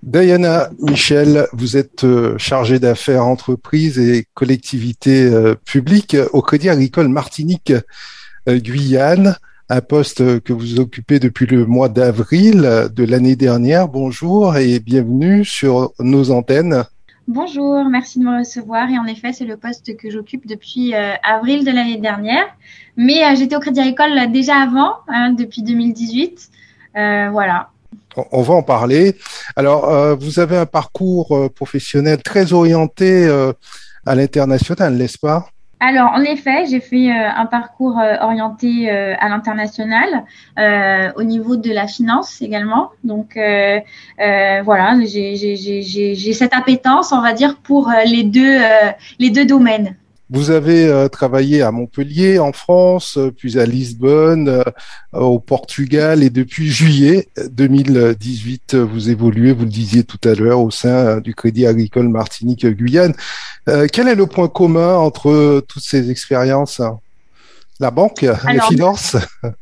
Diana Michel, vous êtes chargée d'affaires entreprises et collectivités publiques au Crédit Agricole Martinique Guyane, un poste que vous occupez depuis le mois d'avril de l'année dernière. Bonjour et bienvenue sur nos antennes. Bonjour, merci de me recevoir. Et en effet, c'est le poste que j'occupe depuis avril de l'année dernière. Mais j'étais au Crédit Agricole déjà avant, hein, depuis 2018. Voilà. On va en parler. Alors, vous avez un parcours professionnel très orienté à l'international, n'est-ce pas? Alors, en effet, j'ai fait un parcours orienté à l'international, au niveau de la finance également. Donc, voilà, j'ai cette appétence, on va dire, pour les deux domaines. Vous avez travaillé à Montpellier, en France, puis à Lisbonne, au Portugal, et depuis juillet 2018, vous évoluez, vous le disiez tout à l'heure, au sein du Crédit Agricole Martinique-Guyane. Quel est le point commun entre toutes ces expériences? La banque, les Alors, finances?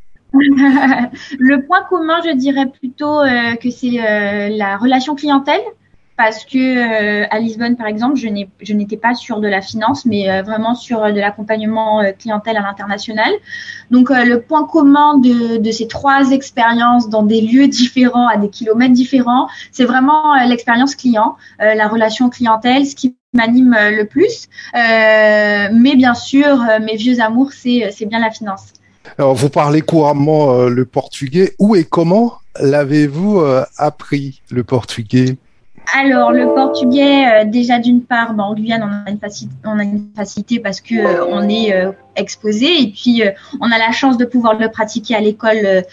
le point commun, je dirais plutôt que c'est la relation clientèle, parce que à Lisbonne, par exemple, je n'étais pas sur de la finance, mais vraiment sur de l'accompagnement clientèle à l'international. Donc, le point commun de ces trois expériences dans des lieux différents, à des kilomètres différents, c'est vraiment l'expérience client, la relation clientèle, ce qui m'anime le plus. Mais bien sûr, mes vieux amours, c'est bien la finance. Alors, vous parlez couramment le portugais. Où et comment l'avez-vous appris, le portugais? Alors, le portugais, déjà d'une part, en Guyane, on a une facilité parce que on est exposé et puis on a la chance de pouvoir le pratiquer à l'école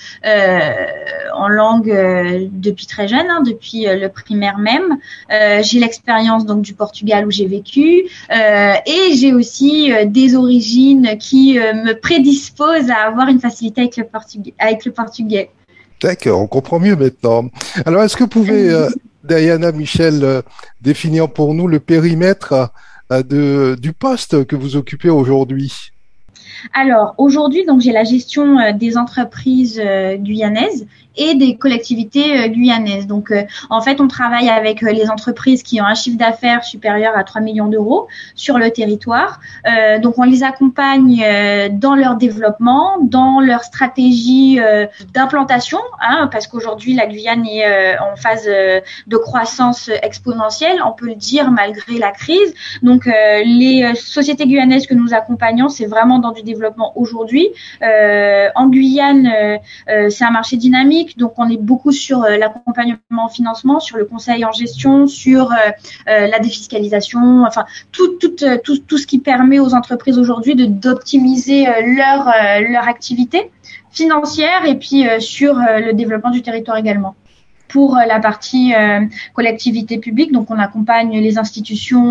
en langue depuis très jeune, hein, depuis le primaire même. J'ai l'expérience donc du Portugal où j'ai vécu et j'ai aussi des origines qui me prédisposent à avoir une facilité avec le portugais. Avec le portugais. D'accord, on comprend mieux maintenant. Alors, est-ce que vous pouvez, Diana Michel, définir pour nous le périmètre du poste que vous occupez aujourd'hui? Alors aujourd'hui, donc j'ai la gestion des entreprises guyanaises et des collectivités guyanaises. Donc en fait, on travaille avec les entreprises qui ont un chiffre d'affaires supérieur à 3 millions d'euros sur le territoire. Donc on les accompagne dans leur développement, dans leur stratégie d'implantation, hein, parce qu'aujourd'hui la Guyane est en phase de croissance exponentielle, on peut le dire malgré la crise. Donc les sociétés guyanaises que nous accompagnons, c'est vraiment dans du développement aujourd'hui. En Guyane, c'est un marché dynamique, donc on est beaucoup sur l'accompagnement en financement, sur le conseil en gestion, sur la défiscalisation, enfin tout ce qui permet aux entreprises aujourd'hui d'optimiser leur activité financière et puis sur le développement du territoire également. Pour la partie collectivité publique, donc on accompagne les institutions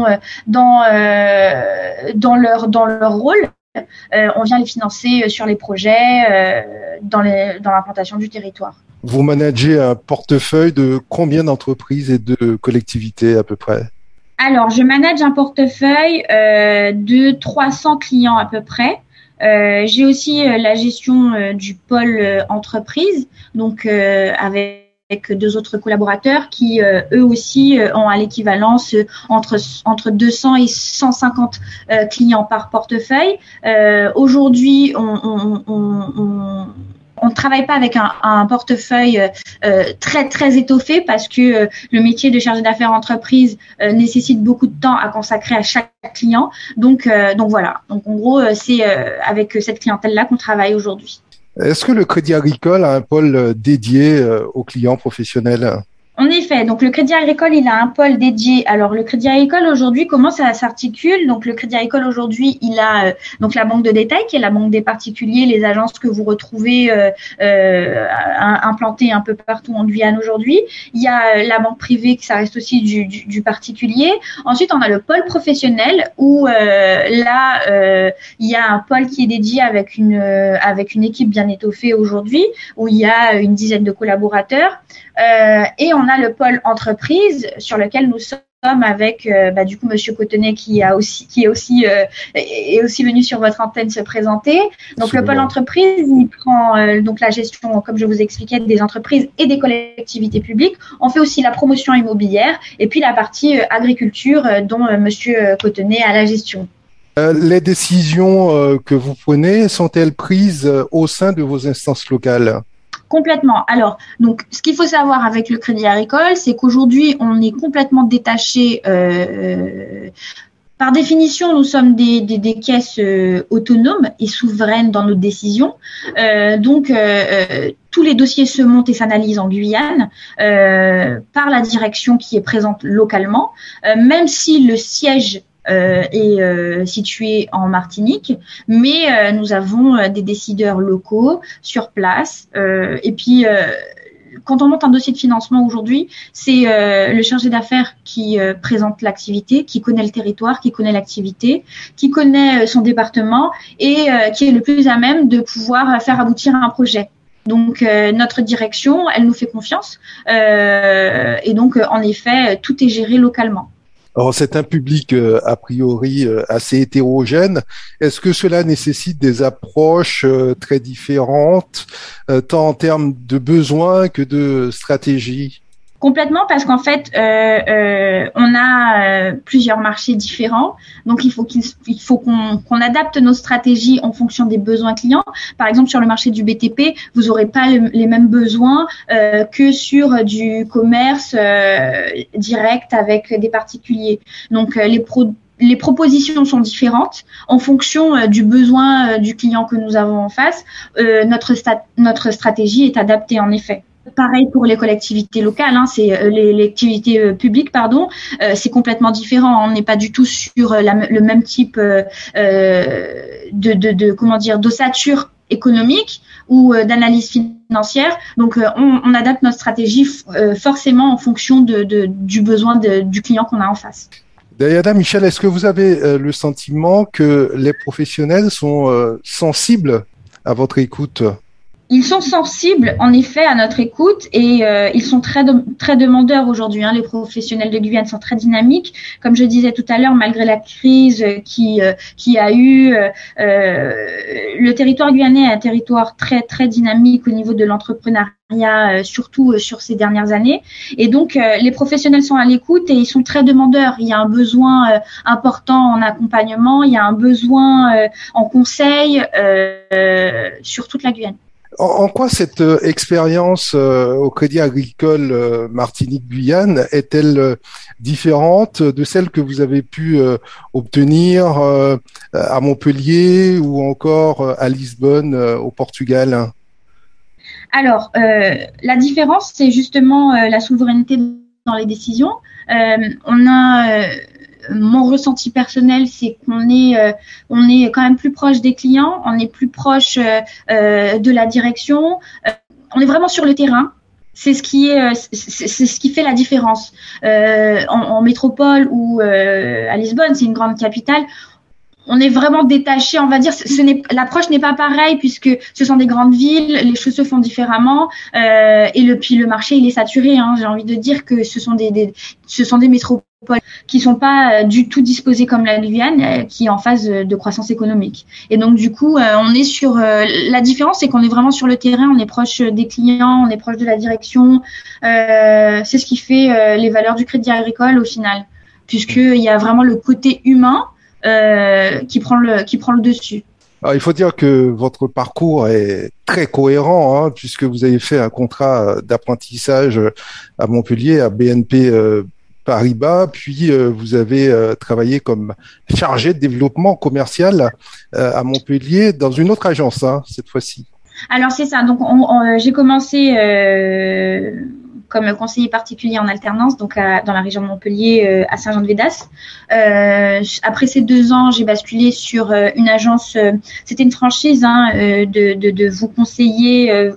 dans leur rôle. On vient les financer sur les projets, dans l'implantation du territoire. Vous managez un portefeuille de combien d'entreprises et de collectivités à peu près? Alors, je manage un portefeuille de 300 clients à peu près. J'ai aussi la gestion du pôle entreprise, donc avec deux autres collaborateurs qui, eux aussi, ont à l'équivalence entre 200 et 150 clients par portefeuille. Aujourd'hui, on ne travaille pas avec un portefeuille très très étoffé parce que le métier de chargé d'affaires entreprise nécessite beaucoup de temps à consacrer à chaque client. Donc voilà. Donc en gros, c'est avec cette clientèle-là qu'on travaille aujourd'hui. Est-ce que le Crédit Agricole a un pôle dédié aux clients professionnels? En effet, donc le Crédit Agricole, il a un pôle dédié. Alors le Crédit Agricole aujourd'hui, comment ça s'articule? Donc le Crédit Agricole aujourd'hui, il a donc la banque de détail qui est la banque des particuliers, les agences que vous retrouvez implantées un peu partout en Guyane aujourd'hui. Il y a la banque privée qui ça reste aussi du particulier. Ensuite, on a le pôle professionnel où là il y a un pôle qui est dédié avec une équipe bien étoffée aujourd'hui où il y a une dizaine de collaborateurs. Et on a le pôle entreprise sur lequel nous sommes avec du coup Monsieur Cotonnet est aussi venu sur votre antenne se présenter. Donc Absolument. le pôle entreprise, il prend donc la gestion, comme je vous expliquais, des entreprises et des collectivités publiques. On fait aussi la promotion immobilière et puis la partie agriculture dont Monsieur Cotonnet a la gestion. Les décisions que vous prenez sont-elles prises au sein de vos instances locales? Complètement. Alors, donc, ce qu'il faut savoir avec le Crédit Agricole, c'est qu'aujourd'hui, on est complètement détaché. Par définition, nous sommes des caisses autonomes et souveraines dans nos décisions. Donc, tous les dossiers se montent et s'analysent en Guyane par la direction qui est présente localement, même si le siège est situé en Martinique, mais nous avons des décideurs locaux sur place. Et puis, quand on monte un dossier de financement aujourd'hui, c'est le chargé d'affaires qui présente l'activité, qui connaît le territoire, qui connaît l'activité, qui connaît son département et qui est le plus à même de pouvoir faire aboutir un projet. Donc, notre direction, elle nous fait confiance et donc, en effet, tout est géré localement. Alors, c'est un public a priori assez hétérogène. Est-ce que cela nécessite des approches très différentes, tant en termes de besoins que de stratégie? Complètement, parce qu'en fait, on a plusieurs marchés différents, donc il faut qu'on adapte nos stratégies en fonction des besoins clients. Par exemple, sur le marché du BTP, vous n'aurez pas les mêmes besoins que sur du commerce direct avec des particuliers. Donc les propositions sont différentes en fonction du besoin du client que nous avons en face. Notre stratégie est adaptée en effet. Pareil pour les collectivités locales, c'est les activités publiques, c'est complètement différent. On n'est pas du tout sur le même type d'ossature économique ou d'analyse financière. Donc, on adapte notre stratégie forcément en fonction du besoin du client qu'on a en face. Diana, Michel, est-ce que vous avez le sentiment que les professionnels sont sensibles à votre écoute? Ils sont sensibles, en effet, à notre écoute et ils sont très demandeurs aujourd'hui. Les professionnels de Guyane sont très dynamiques. Comme je disais tout à l'heure, malgré la crise qui a eu, le territoire guyanais est un territoire très très dynamique au niveau de l'entrepreneuriat, surtout sur ces dernières années. Et donc, les professionnels sont à l'écoute et ils sont très demandeurs. Il y a un besoin important en accompagnement, il y a un besoin en conseil sur toute la Guyane. En quoi cette expérience au Crédit Agricole Martinique-Guyane est-elle différente de celle que vous avez pu obtenir à Montpellier ou encore à Lisbonne au Portugal? Alors, la différence, c'est justement la souveraineté dans les décisions. Mon ressenti personnel, c'est qu'on est quand même plus proche des clients, on est plus proche de la direction, on est vraiment sur le terrain. C'est ce qui fait la différence. En métropole ou à Lisbonne, c'est une grande capitale. On est vraiment détaché, on va dire. L'approche n'est pas pareille puisque ce sont des grandes villes, les choses se font différemment et puis le marché il est saturé. J'ai envie de dire que ce sont des métropoles qui sont pas du tout disposées comme la Guyane, qui est en phase de croissance économique. Et donc du coup, on est sur la différence, c'est qu'on est vraiment sur le terrain, on est proche des clients, on est proche de la direction. C'est ce qui fait les valeurs du Crédit Agricole au final, puisqu'il y a vraiment le côté humain qui prend le dessus. Alors, il faut dire que votre parcours est très cohérent, puisque vous avez fait un contrat d'apprentissage à Montpellier, à BNP Paribas, puis vous avez travaillé comme chargé de développement commercial à Montpellier dans une autre agence, cette fois-ci. Alors c'est ça. Donc j'ai commencé comme conseiller particulier en alternance, donc dans la région de Montpellier, à Saint-Jean-de-Védas. Après ces 2 ans, j'ai basculé sur une agence. C'était une franchise de vous conseiller.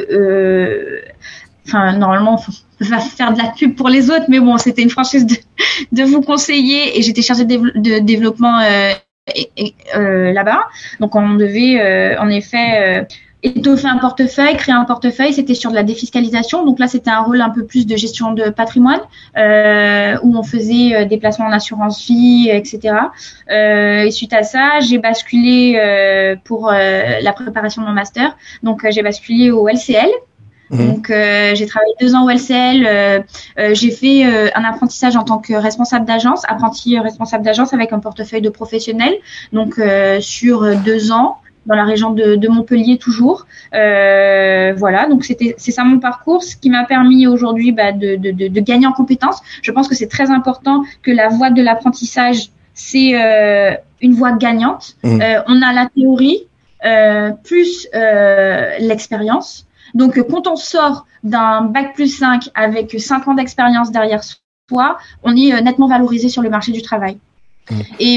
Normalement, on va faire de la pub pour les autres, mais bon, c'était une franchise de vous conseiller et j'étais chargée de développement là-bas. Donc, on devait en effet étoffer un portefeuille, créer un portefeuille, c'était sur de la défiscalisation. Donc là, c'était un rôle un peu plus de gestion de patrimoine, où on faisait des placements en assurance vie, etc. Et suite à ça, j'ai basculé pour la préparation de mon master. Donc j'ai basculé au LCL. Donc j'ai travaillé 2 ans au LCL. J'ai fait un apprentissage en tant que responsable d'agence, apprenti responsable d'agence avec un portefeuille de professionnels. Donc sur 2 ans. Dans la région de Montpellier toujours. Voilà, donc c'est ça mon parcours, ce qui m'a permis aujourd'hui de gagner en compétences. Je pense que c'est très important que la voie de l'apprentissage, c'est une voie gagnante. On a la théorie plus l'expérience. Donc quand on sort d'un bac+5 avec 5 ans d'expérience derrière soi, on est nettement valorisé sur le marché du travail. Et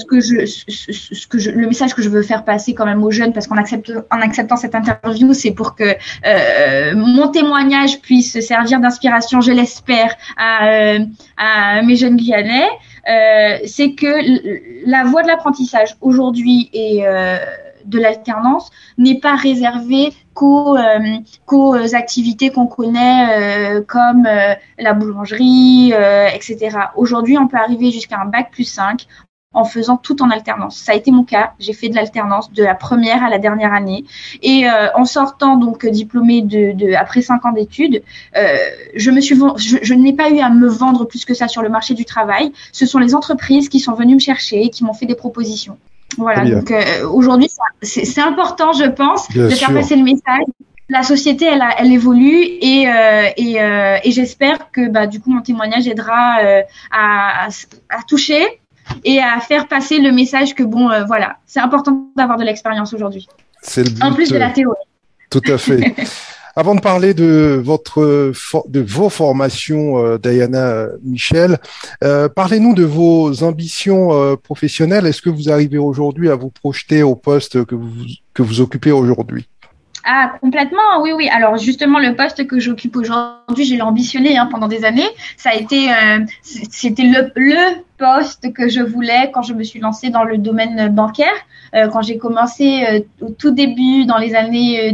le message que je veux faire passer quand même aux jeunes, parce en acceptant cette interview, c'est pour que mon témoignage puisse servir d'inspiration, je l'espère, à mes jeunes Guyanais, c'est que la voie de l'apprentissage aujourd'hui et de l'alternance n'est pas réservée qu'aux activités qu'on connaît comme la boulangerie, etc. Aujourd'hui, on peut arriver jusqu'à un bac+5 en faisant tout en alternance. Ça a été mon cas. J'ai fait de l'alternance de la première à la dernière année. Et en sortant donc diplômée après 5 ans d'études, je n'ai pas eu à me vendre plus que ça sur le marché du travail. Ce sont les entreprises qui sont venues me chercher et qui m'ont fait des propositions. Voilà, donc aujourd'hui, c'est important, je pense, de faire passer le message. La société, elle évolue et j'espère que du coup mon témoignage aidera à toucher et à faire passer le message que voilà, c'est important d'avoir de l'expérience aujourd'hui. C'est le but, en plus de la théorie. Tout à fait. Avant de parler de vos formations, Diana Michel, parlez-nous de vos ambitions professionnelles. Est-ce que vous arrivez aujourd'hui à vous projeter au poste que vous occupez aujourd'hui? Ah, complètement, oui. Alors justement, le poste que j'occupe aujourd'hui, j'ai ambitionné pendant des années. Ça a été, c'était le poste que je voulais quand je me suis lancée dans le domaine bancaire. Quand j'ai commencé au tout début, dans les années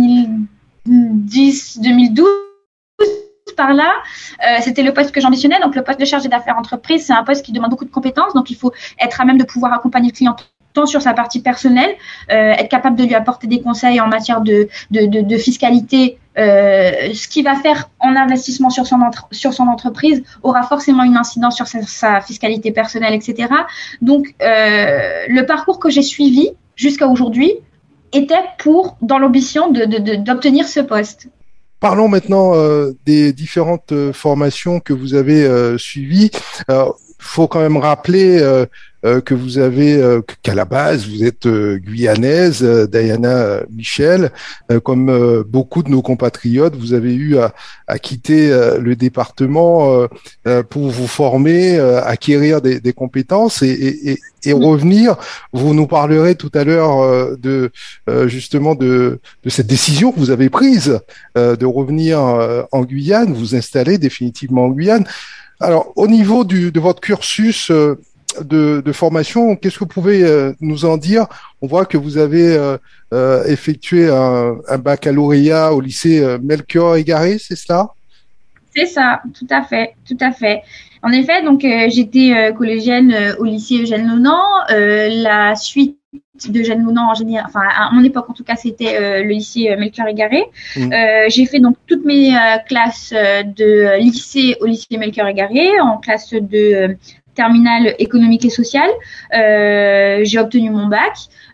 2010-2012, par là, c'était le poste que j'ambitionnais. Donc le poste de chargé d'affaires entreprise, c'est un poste qui demande beaucoup de compétences. Donc il faut être à même de pouvoir accompagner le client tant sur sa partie personnelle, être capable de lui apporter des conseils en matière de fiscalité. Ce qu'il va faire en investissement sur son entreprise aura forcément une incidence sur sa fiscalité personnelle, etc. Donc le parcours que j'ai suivi jusqu'à aujourd'hui était dans l'ambition d'obtenir ce poste. Parlons maintenant des différentes formations que vous avez suivies. Faut quand même rappeler que vous avez qu'à la base vous êtes guyanaise, Diana Michel, comme beaucoup de nos compatriotes, vous avez eu à quitter le département pour vous former, acquérir des compétences et revenir. Vous nous parlerez tout à l'heure justement de cette décision que vous avez prise de revenir en Guyane, vous installer définitivement en Guyane. Alors, au niveau de votre cursus de formation, qu'est-ce que vous pouvez nous en dire? On voit que vous avez effectué un baccalauréat au lycée Melchior Égaré, c'est cela? C'est ça, tout à fait. En effet, donc j'étais collégienne au lycée Eugène Lonan. La suite de Eugène Lonan en général, enfin à mon époque en tout cas, c'était le lycée Melchior Égaré. J'ai fait donc toutes mes classes de lycée au lycée Melchior Égaré, en classe de terminale économique et sociale. J'ai obtenu mon bac.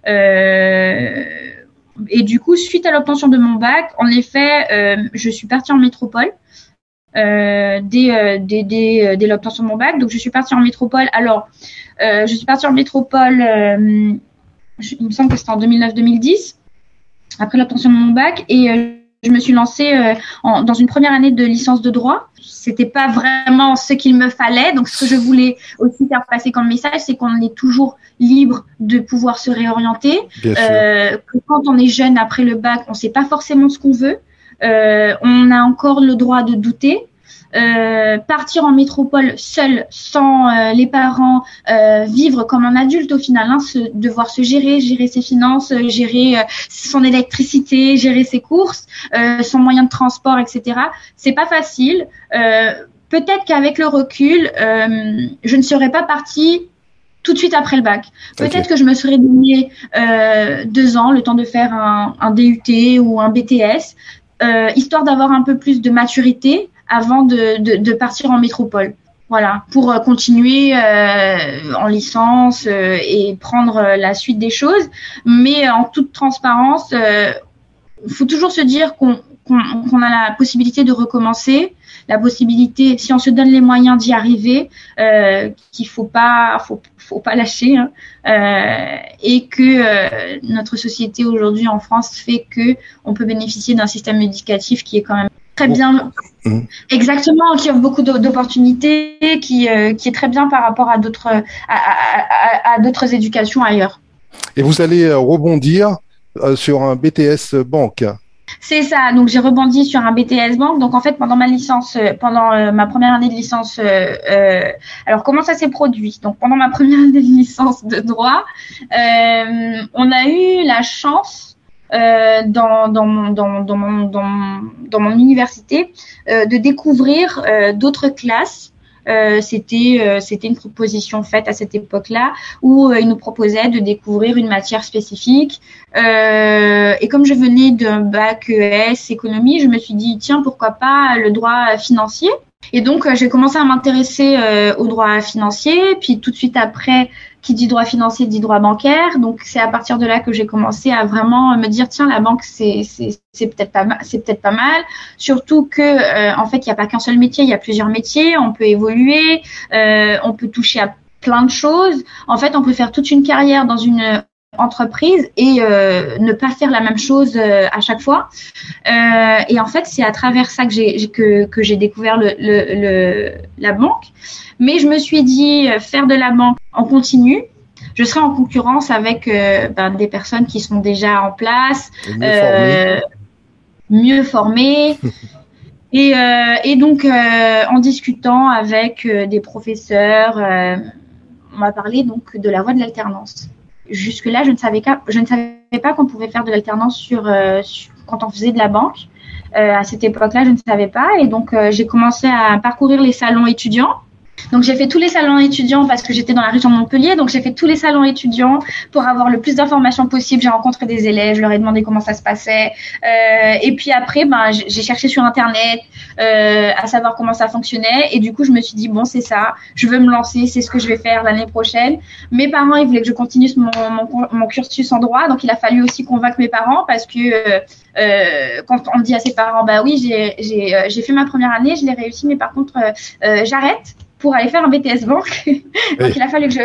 Et du coup, suite à l'obtention de mon bac, en effet, je suis partie en métropole. Dès l'obtention de mon bac. Donc, je suis partie en métropole. Alors, je suis partie en métropole, il me semble que c'était en 2009-2010, après l'obtention de mon bac. Et je me suis lancée dans une première année de licence de droit. C'était pas vraiment ce qu'il me fallait. Donc, ce que je voulais aussi faire passer comme message, c'est qu'on est toujours libre de pouvoir se réorienter. Que quand on est jeune après le bac, on sait pas forcément ce qu'on veut. On a encore le droit de douter. partir en métropole seul, sans les parents, vivre comme un adulte au final, hein, devoir se gérer ses finances, gérer son électricité, gérer ses courses, son moyen de transport, etc. C'est pas facile. Peut-être qu'avec le recul, je ne serais pas partie tout de suite après le bac. Peut-être que je me serais donné 2 ans, le temps de faire un DUT ou un BTS, histoire d'avoir un peu plus de maturité avant de partir en métropole. Voilà, pour continuer en licence et prendre la suite des choses. Mais en toute transparence, faut toujours se dire qu'on a la possibilité de recommencer, la possibilité, si on se donne les moyens d'y arriver, qu'il faut pas lâcher, hein, et que notre société aujourd'hui en France fait que on peut bénéficier d'un système éducatif qui est quand même très bien, exactement, qui offre beaucoup d'opportunités, qui est très bien par rapport à d'autres éducations ailleurs. Et vous allez rebondir sur un BTS banque. C'est ça. Donc j'ai rebondi sur un BTS banque. Donc en fait pendant ma licence, pendant ma première année de licence, alors comment ça s'est produit? Donc pendant ma première année de licence de droit, on a eu la chance dans mon université de découvrir d'autres classes. C'était une proposition faite à cette époque-là où ils nous proposaient de découvrir une matière spécifique. Et comme je venais d'un bac ES économie, je me suis dit tiens, pourquoi pas le droit financier. Et donc j'ai commencé à m'intéresser au droit financier, puis tout de suite après, qui dit droit financier dit droit bancaire. Donc c'est à partir de là que j'ai commencé à vraiment me dire tiens, la banque c'est peut-être pas mal, surtout que en fait il y a pas qu'un seul métier, il y a plusieurs métiers, on peut évoluer, on peut toucher à plein de choses. En fait, on peut faire toute une carrière dans une entreprise et ne pas faire la même chose à chaque fois. Et en fait, c'est à travers ça que j'ai découvert la banque. Mais je me suis dit, faire de la banque en continu, je serai en concurrence avec des personnes qui sont déjà en place, mieux formées. Et donc, en discutant avec des professeurs, on m'a parlé donc de la voie de l'alternance. Jusque-là, je ne savais pas qu'on pouvait faire de l'alternance quand on faisait de la banque. À cette époque-là, je ne savais pas. Et donc, j'ai commencé à parcourir les salons étudiants. Donc, j'ai fait tous les salons étudiants parce que j'étais dans la région de Montpellier. Donc, j'ai fait tous les salons étudiants pour avoir le plus d'informations possible. J'ai rencontré des élèves, je leur ai demandé comment ça se passait. Et puis après, j'ai cherché sur Internet à savoir comment ça fonctionnait. Et du coup, je me suis dit, bon, c'est ça. Je veux me lancer. C'est ce que je vais faire l'année prochaine. Mes parents, ils voulaient que je continue mon cursus en droit. Donc, il a fallu aussi convaincre mes parents parce que quand on dit à ses parents, bah oui, j'ai fait ma première année, je l'ai réussi, mais par contre, j'arrête pour aller faire un BTS banque. Donc, il a fallu que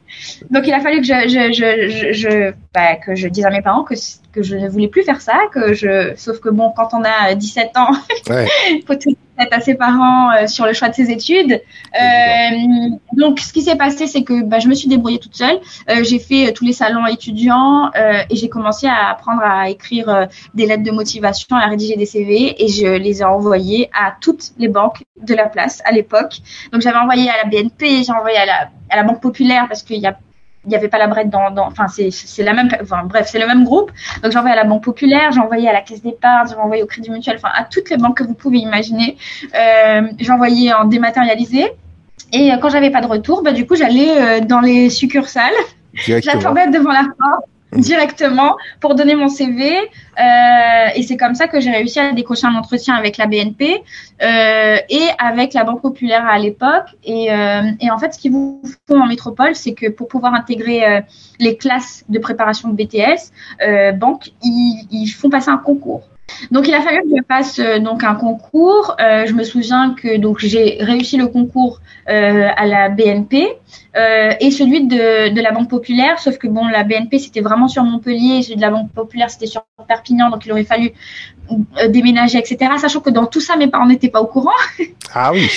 que je dise à mes parents que je ne voulais plus faire ça, sauf que bon, quand on a 17 ans, il faut tout être à ses parents sur le choix de ses études. Donc, ce qui s'est passé, c'est que je me suis débrouillée toute seule. J'ai fait tous les salons étudiants et j'ai commencé à apprendre à écrire des lettres de motivation, à rédiger des CV et je les ai envoyées à toutes les banques de la place à l'époque. Donc, j'avais envoyé à la BNP, j'ai envoyé à la Banque Populaire parce qu'il y avait pas la Brette c'est la même, bref, c'est le même groupe. Donc, j'ai envoyé à la Banque Populaire, j'ai envoyé à la Caisse d'Épargne, j'ai envoyé au Crédit Mutuel, à toutes les banques que vous pouvez imaginer. J'ai envoyé en dématérialisé. Et quand j'avais pas de retour, du coup, j'allais dans les succursales. J'attendais devant la porte directement pour donner mon CV. Et c'est comme ça que j'ai réussi à décrocher un entretien avec la BNP et avec la Banque Populaire à l'époque. Et en fait, ce qu'ils vous font en métropole, c'est que pour pouvoir intégrer les classes de préparation de BTS, banque, ils font passer un concours. Donc, il a fallu que je passe un concours. Je me souviens que j'ai réussi le concours à la BNP et celui de la Banque Populaire, sauf que la BNP c'était vraiment sur Montpellier et celui de la Banque Populaire c'était sur Perpignan, donc il aurait fallu déménager, etc. Sachant que dans tout ça, mes parents n'étaient pas au courant. Ah oui.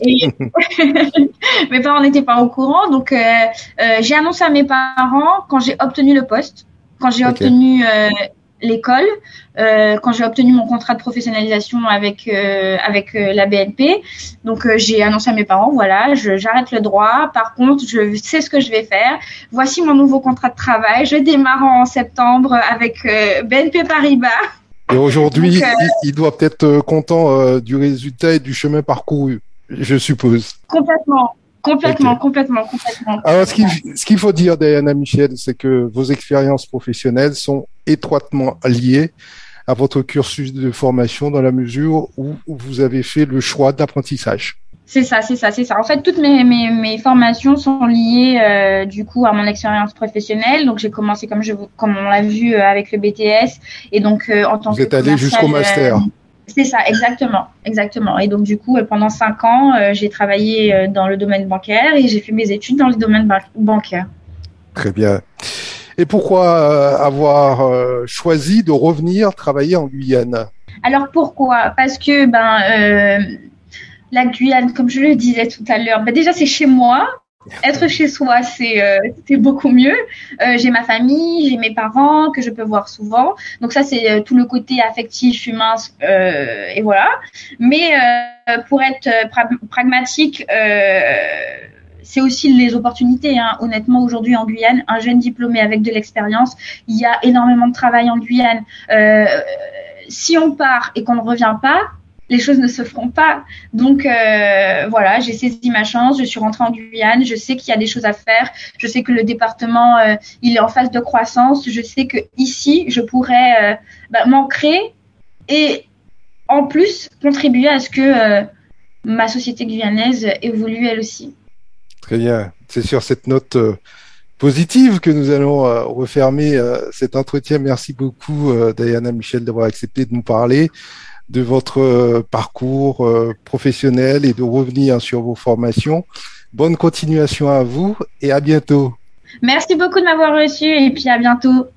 Mes parents n'étaient pas au courant, donc j'ai annoncé à mes parents quand j'ai obtenu le poste, quand j'ai obtenu l'école, quand j'ai obtenu mon contrat de professionnalisation avec la BNP. Donc j'ai annoncé à mes parents, voilà, j'arrête le droit. Par contre, je sais ce que je vais faire. Voici mon nouveau contrat de travail. Je démarre en septembre avec BNP Paribas. Et aujourd'hui, il doit peut être content du résultat et du chemin parcouru, je suppose. Complètement. Complètement. Alors, ce qu'il faut dire, Diana Michel, c'est que vos expériences professionnelles sont étroitement liées à votre cursus de formation dans la mesure où vous avez fait le choix d'apprentissage. C'est ça. En fait, toutes mes formations sont liées du coup à mon expérience professionnelle. Donc, j'ai commencé comme on l'a vu avec le BTS et donc en tant que vous êtes allé jusqu'au master. C'est ça, exactement. Et donc, du coup, pendant 5 ans, j'ai travaillé dans le domaine bancaire et j'ai fait mes études dans le domaine bancaire. Très bien. Et pourquoi avoir choisi de revenir travailler en Guyane? Alors, pourquoi? Parce que, la Guyane, comme je le disais tout à l'heure, déjà, c'est chez moi. Être chez soi, c'est beaucoup mieux. J'ai ma famille, j'ai mes parents que je peux voir souvent. Donc ça, c'est tout le côté affectif, humain, et voilà. Mais pour être pragmatique, c'est aussi les opportunités. Hein. Honnêtement, aujourd'hui en Guyane, un jeune diplômé avec de l'expérience, il y a énormément de travail en Guyane. Si on part et qu'on ne revient pas, les choses ne se feront pas. Donc voilà, j'ai saisi ma chance, je suis rentrée en Guyane, je sais qu'il y a des choses à faire, je sais que le département il est en phase de croissance, je sais que ici je pourrais m'ancrer et en plus contribuer à ce que ma société guyanaise évolue elle aussi. Très bien, c'est sur cette note positive que nous allons refermer cet entretien. Merci beaucoup Diana Michel d'avoir accepté de nous parler de votre parcours professionnel et de revenir sur vos formations. Bonne continuation à vous et à bientôt. Merci beaucoup de m'avoir reçu et puis à bientôt.